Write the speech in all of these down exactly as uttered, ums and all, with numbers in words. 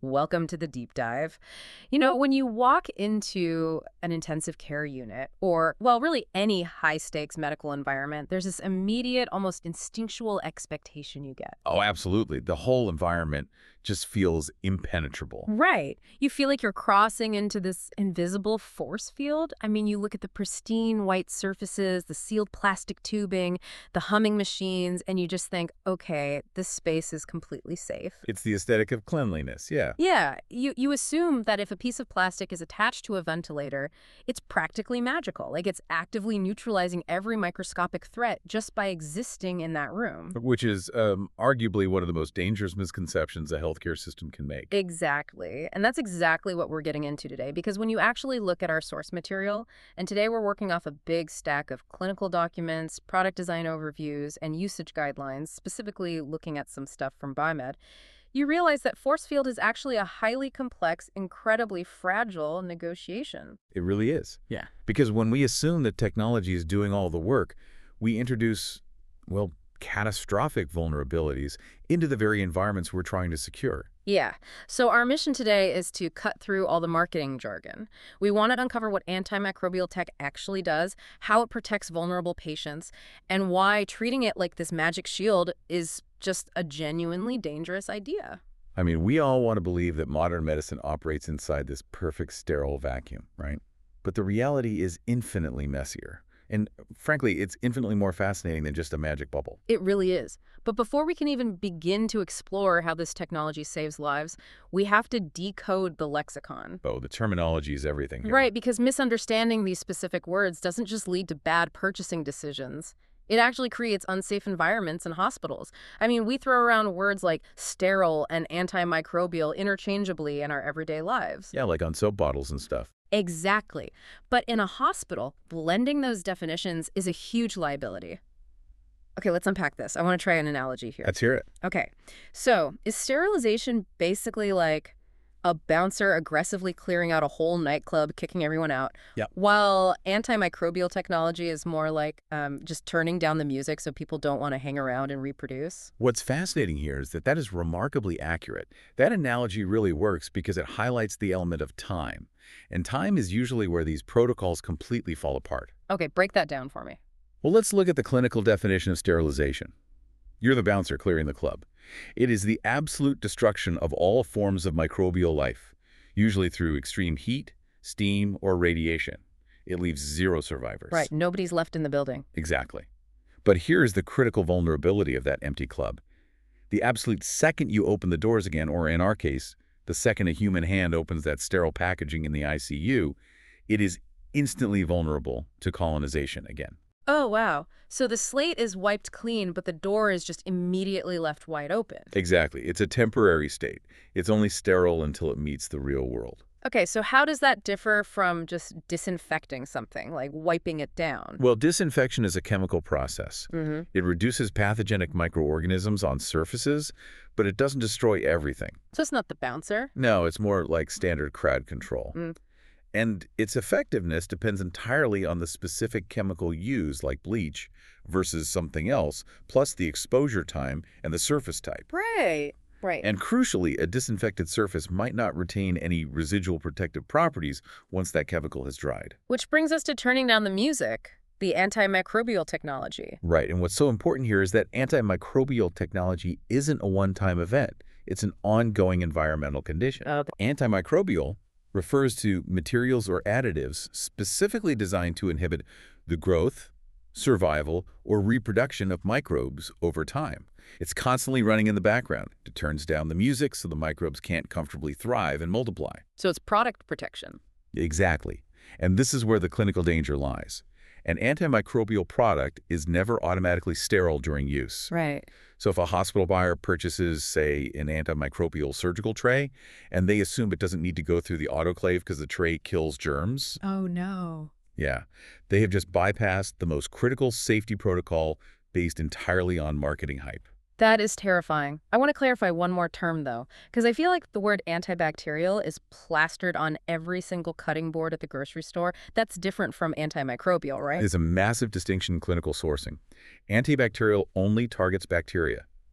Welcome to the deep dive. You know, when you walk into an intensive care unit or, well, really any high stakes medical environment, there's this immediate, almost instinctual expectation you get. Oh, absolutely. The whole environment just feels impenetrable. Right. You feel like you're crossing into this invisible force field. I mean, you look at the pristine white surfaces, the sealed plastic tubing, the humming machines, and you just think, okay, this space is completely safe. It's the aesthetic of cleanliness, yeah. Yeah, you, you assume that if a piece of plastic is attached to a ventilator, it's practically magical. Like it's actively neutralizing every microscopic threat just by existing in that room. Which is um, arguably one of the most dangerous misconceptions a healthcare system can make. Exactly. And that's exactly what we're getting into today, because when you actually look at our source material, and today we're working off a big stack of clinical documents, product design overviews, and usage guidelines, specifically looking at some stuff from Biomed, you realize that force field is actually a highly complex, incredibly fragile negotiation. It really is. Yeah. Because when we assume that technology is doing all the work, we introduce, well, catastrophic vulnerabilities into the very environments we're trying to secure. Yeah. So our mission today is to cut through all the marketing jargon. We want to uncover what antimicrobial tech actually does, how it protects vulnerable patients, and why treating it like this magic shield is just a genuinely dangerous idea. I mean, we all want to believe that modern medicine operates inside this perfect sterile vacuum, right? But the reality is infinitely messier. And frankly, it's infinitely more fascinating than just a magic bubble. It really is. But before we can even begin to explore how this technology saves lives, we have to decode the lexicon. Oh, the terminology is everything here. Right, because misunderstanding these specific words doesn't just lead to bad purchasing decisions. It actually creates unsafe environments in hospitals. I mean, we throw around words like sterile and antimicrobial interchangeably in our everyday lives. Yeah, like on soap bottles and stuff. Exactly. But in a hospital, blending those definitions is a huge liability. Okay, let's unpack this. I want to try an analogy here. Let's hear it. Okay, so is sterilization basically like a bouncer aggressively clearing out a whole nightclub, kicking everyone out? Yep. While antimicrobial technology is more like um, just turning down the music so people don't want to hang around and reproduce? What's fascinating here is that that is remarkably accurate. That analogy really works because it highlights the element of time. And time is usually where these protocols completely fall apart. Okay, break that down for me. Well, let's look at the clinical definition of sterilization. You're the bouncer clearing the club. It is the absolute destruction of all forms of microbial life, usually through extreme heat, steam, or radiation. It leaves zero survivors. Right, nobody's left in the building. Exactly. But here's the critical vulnerability of that empty club. The absolute second you open the doors again, or in our case, the second a human hand opens that sterile packaging in the I C U, it is instantly vulnerable to colonization again. Oh, wow. So the slate is wiped clean, but the door is just immediately left wide open. Exactly. It's a temporary state. It's only sterile until it meets the real world. Okay, so how does that differ from just disinfecting something, like wiping it down? Well, disinfection is a chemical process. Mm-hmm. It reduces pathogenic microorganisms on surfaces, but it doesn't destroy everything. So it's not the bouncer? No, it's more like standard crowd control. Mm. And its effectiveness depends entirely on the specific chemical used, like bleach, versus something else, plus the exposure time and the surface type. Right, right. And crucially, a disinfected surface might not retain any residual protective properties once that chemical has dried. Which brings us to turning down the music, the antimicrobial technology. Right, and what's so important here is that antimicrobial technology isn't a one-time event. It's an ongoing environmental condition. Okay. Antimicrobial refers to materials or additives specifically designed to inhibit the growth, survival, or reproduction of microbes over time. It's constantly running in the background. It turns down the music so the microbes can't comfortably thrive and multiply. So it's product protection. Exactly. And this is where the clinical danger lies. An antimicrobial product is never automatically sterile during use. Right. So if a hospital buyer purchases, say, an antimicrobial surgical tray, and they assume it doesn't need to go through the autoclave because the tray kills germs, Oh, no. yeah, they have just bypassed the most critical safety protocol based entirely on marketing hype. That is terrifying. I want to clarify one more term, though, because I feel like the word antibacterial is plastered on every single cutting board at the grocery store. That's different from antimicrobial, right? There's a massive distinction in clinical sourcing. Antibacterial only targets bacteria.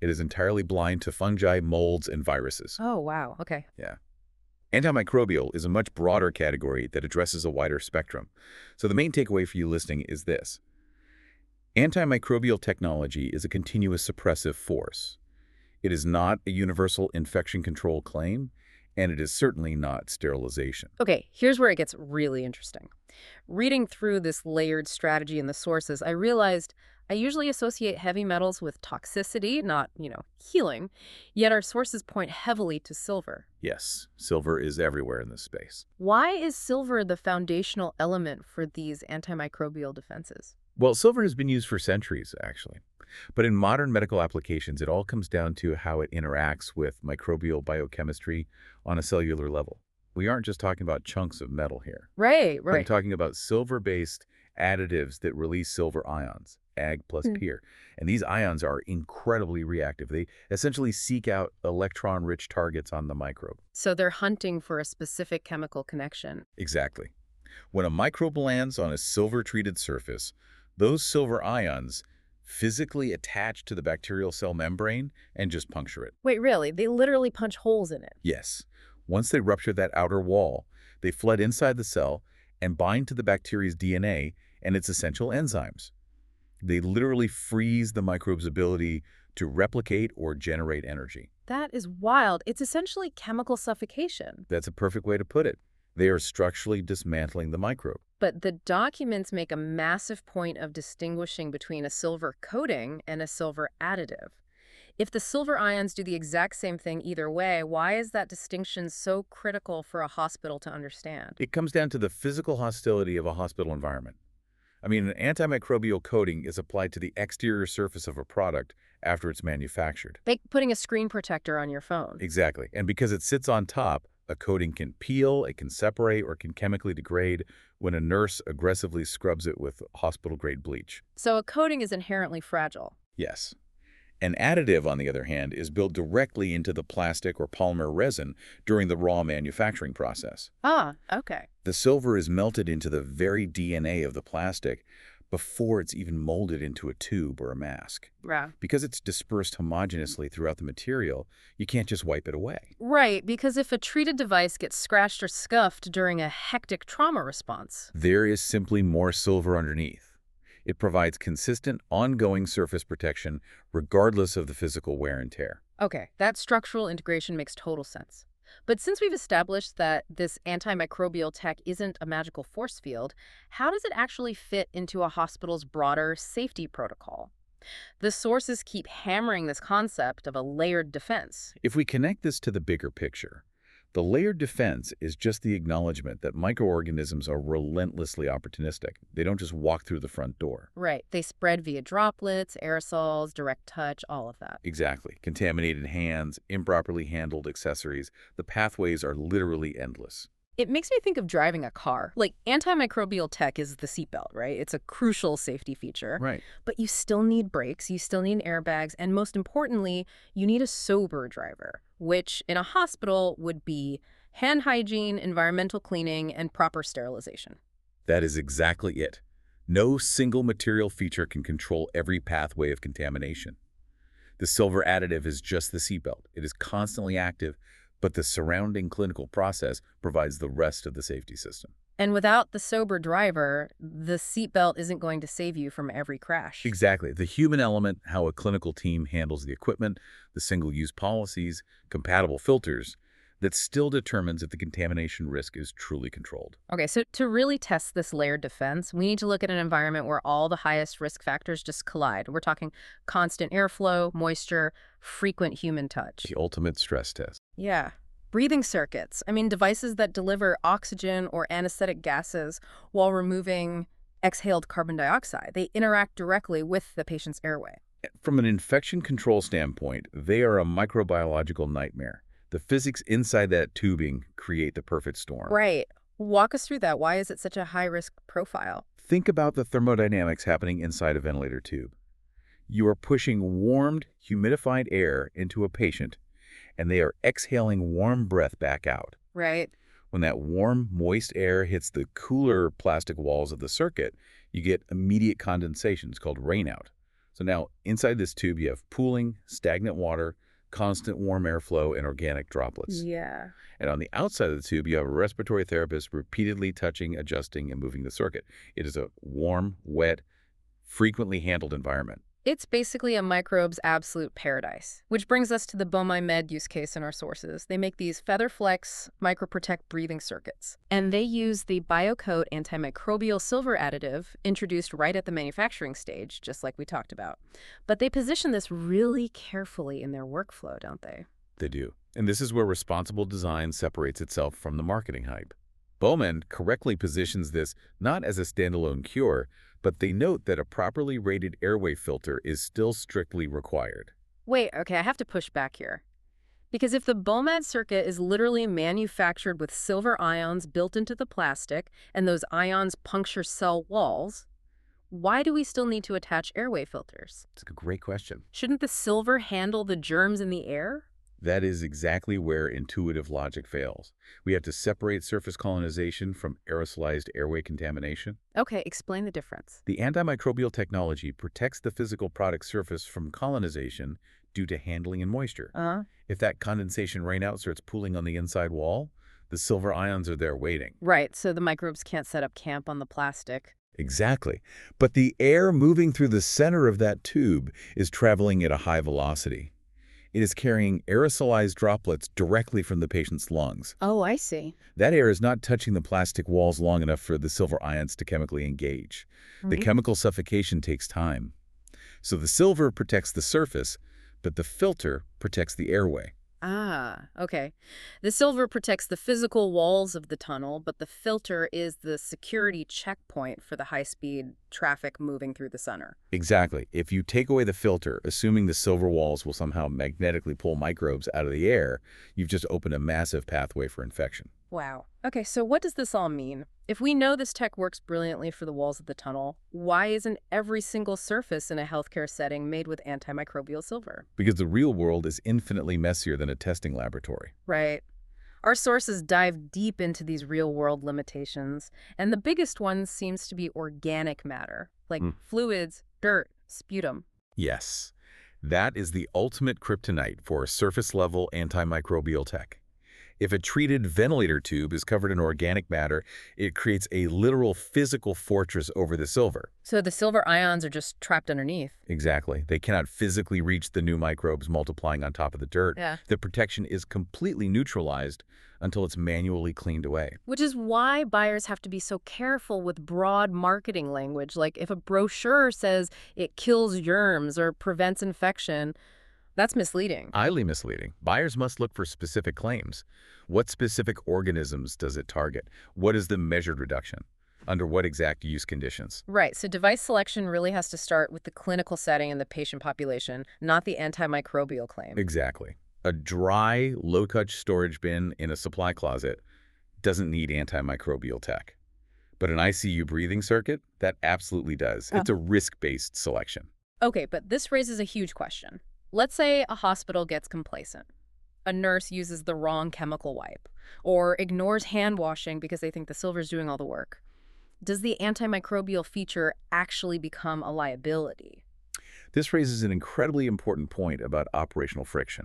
It is entirely blind to fungi, molds, and viruses. Oh, wow. Okay. Yeah. Antimicrobial is a much broader category that addresses a wider spectrum. So the main takeaway for you listening is this. Antimicrobial technology is a continuous suppressive force. It is not a universal infection control claim, and it is certainly not sterilization. Okay, here's where it gets really interesting. Reading through this layered strategy in the sources, I realized I usually associate heavy metals with toxicity, not, you know, healing, yet our sources point heavily to silver. Yes, silver is everywhere in this space. Why is silver the foundational element for these antimicrobial defenses? Well, silver has been used for centuries, actually. But in modern medical applications, it all comes down to how it interacts with microbial biochemistry on a cellular level. We aren't just talking about chunks of metal here. Right, I'm right. talking about silver-based additives that release silver ions, Ag plus Hmm. P R. And these ions are incredibly reactive. They essentially seek out electron-rich targets on the microbe. So they're hunting for a specific chemical connection. Exactly. When a microbe lands on a silver-treated surface, those silver ions physically attach to the bacterial cell membrane and just puncture it. Wait, really? They literally punch holes in it. Yes. Once they rupture that outer wall, they flood inside the cell and bind to the bacteria's D N A and its essential enzymes. They literally freeze the microbe's ability to replicate or generate energy. That is wild. It's essentially chemical suffocation. That's a perfect way to put it. They are structurally dismantling the microbe. But the documents make a massive point of distinguishing between a silver coating and a silver additive. If the silver ions do the exact same thing either way, why is that distinction so critical for a hospital to understand? It comes down to the physical hostility of a hospital environment. I mean, an antimicrobial coating is applied to the exterior surface of a product after it's manufactured. Like putting a screen protector on your phone. Exactly. And because it sits on top, a coating can peel, it can separate, or can chemically degrade when a nurse aggressively scrubs it with hospital-grade bleach. So a coating is inherently fragile. Yes. An additive, on the other hand, is built directly into the plastic or polymer resin during the raw manufacturing process. Ah, okay. The silver is melted into the very D N A of the plastic before it's even molded into a tube or a mask. Right. Because it's dispersed homogeneously throughout the material, you can't just wipe it away. Right, because if a treated device gets scratched or scuffed during a hectic trauma response. There is simply more silver underneath. It provides consistent, ongoing surface protection regardless of the physical wear and tear. Okay, that structural integration makes total sense. But since we've established that this antimicrobial tech isn't a magical force field, how does it actually fit into a hospital's broader safety protocol? The sources keep hammering this concept of a layered defense. If we connect this to the bigger picture, the layered defense is just the acknowledgement that microorganisms are relentlessly opportunistic. They don't just walk through the front door. Right, they spread via droplets, aerosols, direct touch, all of that. Exactly. Contaminated hands, improperly handled accessories. The pathways are literally endless. It makes me think of driving a car. Like, antimicrobial tech is the seatbelt, right? It's a crucial safety feature. Right. But you still need brakes, you still need airbags, and most importantly, you need a sober driver, which in a hospital would be hand hygiene, environmental cleaning, and proper sterilization. That is exactly it. No single material feature can control every pathway of contamination. The silver additive is just the seatbelt. It is constantly active, but the surrounding clinical process provides the rest of the safety system. And without the sober driver, the seatbelt isn't going to save you from every crash. Exactly. The human element, how a clinical team handles the equipment, the single-use policies, compatible filters, that still determines if the contamination risk is truly controlled. Okay, so to really test this layered defense, we need to look at an environment where all the highest risk factors just collide. We're talking constant airflow, moisture, frequent human touch. The ultimate stress test. Yeah. Breathing circuits. I mean, devices that deliver oxygen or anesthetic gases while removing exhaled carbon dioxide. They interact directly with the patient's airway. From an infection control standpoint, they are a microbiological nightmare. The physics inside that tubing create the perfect storm. Right. Walk us through that. Why is it such a high-risk profile? Think about the thermodynamics happening inside a ventilator tube. You are pushing warmed, humidified air into a patient, and they are exhaling warm breath back out. Right. When that warm, moist air hits the cooler plastic walls of the circuit, you get immediate condensation. It's called rainout. So now, inside this tube, you have pooling, stagnant water, constant warm airflow, and organic droplets. Yeah. And on the outside of the tube, you have a respiratory therapist repeatedly touching, adjusting, and moving the circuit. It is a warm, wet, frequently handled environment. It's basically a microbe's absolute paradise, which brings us to the Beaumont Med use case in our sources. They make these FeatherFlex microprotect breathing circuits, and they use the BioCoat antimicrobial silver additive introduced right at the manufacturing stage, just like we talked about. But they position this really carefully in their workflow, don't they? They do. And this is where responsible design separates itself from the marketing hype. Beaumont correctly positions this not as a standalone cure, but they note that a properly rated airway filter is still strictly required. Wait, okay, I have to push back here. Because if the Beaumont circuit is literally manufactured with silver ions built into the plastic, and those ions puncture cell walls, why do we still need to attach airway filters? It's a great question. Shouldn't the silver handle the germs in the air? That is exactly where intuitive logic fails. We have to separate surface colonization from aerosolized airway contamination. Okay, explain the difference. The antimicrobial technology protects the physical product surface from colonization due to handling and moisture. Uh-huh. If that condensation rainout starts pooling on the inside wall, the silver ions are there waiting. Right, so the microbes can't set up camp on the plastic. Exactly. But the air moving through the center of that tube is traveling at a high velocity. It is carrying aerosolized droplets directly from the patient's lungs. Oh, I see. That air is not touching the plastic walls long enough for the silver ions to chemically engage. The Right. chemical suffocation takes time. So the silver protects the surface, but the filter protects the airway. Ah, okay. The silver protects the physical walls of the tunnel, but the filter is the security checkpoint for the high-speed traffic moving through the center. Exactly. If you take away the filter, assuming the silver walls will somehow magnetically pull microbes out of the air, you've just opened a massive pathway for infection. Wow. Okay, so what does this all mean? If we know this tech works brilliantly for the walls of the tunnel, why isn't every single surface in a healthcare setting made with antimicrobial silver? Because the real world is infinitely messier than a testing laboratory. Right. Our sources dive deep into these real-world limitations, and the biggest one seems to be organic matter, like Mm. fluids, dirt, sputum. Yes, that is the ultimate kryptonite for surface-level antimicrobial tech. If a treated ventilator tube is covered in organic matter, it creates a literal physical fortress over the silver. So the silver ions are just trapped underneath. Exactly. They cannot physically reach the new microbes multiplying on top of the dirt. Yeah. The protection is completely neutralized until it's manually cleaned away. Which is why buyers have to be so careful with broad marketing language. Like if a brochure says it kills germs or prevents infection, that's misleading. Highly misleading. Buyers must look for specific claims. What specific organisms does it target? What is the measured reduction? Under what exact use conditions? Right, so device selection really has to start with the clinical setting and the patient population, not the antimicrobial claim. Exactly. A dry, low-touch storage bin in a supply closet doesn't need antimicrobial tech. But an I C U breathing circuit, that absolutely does. Oh. It's a risk-based selection. Okay, but this raises a huge question. Let's say a hospital gets complacent. A nurse uses the wrong chemical wipe, or ignores hand washing because they think the silver's doing all the work. Does the antimicrobial feature actually become a liability? This raises an incredibly important point about operational friction.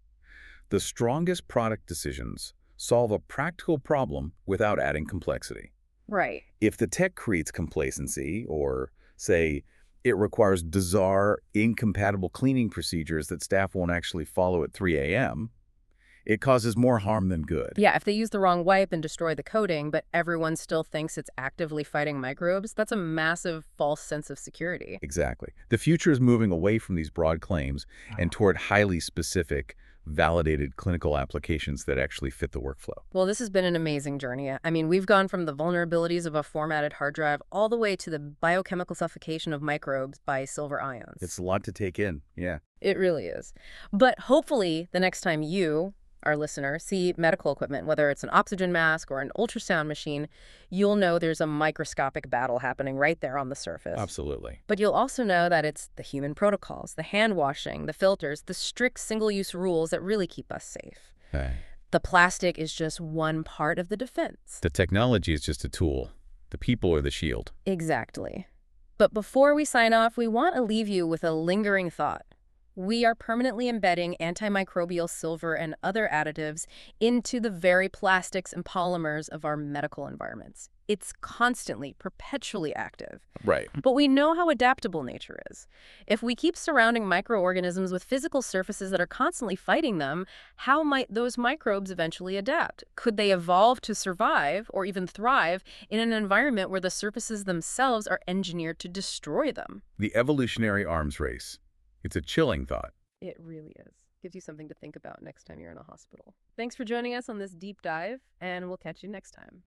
The strongest product decisions solve a practical problem without adding complexity. Right. If the tech creates complacency, or, say, it requires bizarre, incompatible cleaning procedures that staff won't actually follow at three A M, it causes more harm than good. Yeah, if they use the wrong wipe and destroy the coating, but everyone still thinks it's actively fighting microbes, that's a massive false sense of security. Exactly. The future is moving away from these broad claims and toward highly specific, validated clinical applications that actually fit the workflow. Well, this has been an amazing journey. I mean, we've gone from the vulnerabilities of a formatted hard drive all the way to the biochemical suffocation of microbes by silver ions. It's a lot to take in, yeah. It really is. But hopefully, the next time you, our listener, see medical equipment, whether it's an oxygen mask or an ultrasound machine, you'll know there's a microscopic battle happening right there on the surface. Absolutely. But you'll also know that it's the human protocols, the hand washing, the filters, the strict single-use rules that really keep us safe. Okay. The plastic is just one part of the defense. The technology is just a tool. The people are the shield. Exactly. But But before we sign off, we want to leave you with a lingering thought. We are permanently embedding antimicrobial silver and other additives into the very plastics and polymers of our medical environments. It's constantly, perpetually active. Right. But we know how adaptable nature is. If we keep surrounding microorganisms with physical surfaces that are constantly fighting them, how might those microbes eventually adapt? Could they evolve to survive or even thrive in an environment where the surfaces themselves are engineered to destroy them? The evolutionary arms race. It's a chilling thought. It really is. Gives you something to think about next time you're in a hospital. Thanks for joining us on this deep dive, and we'll catch you next time.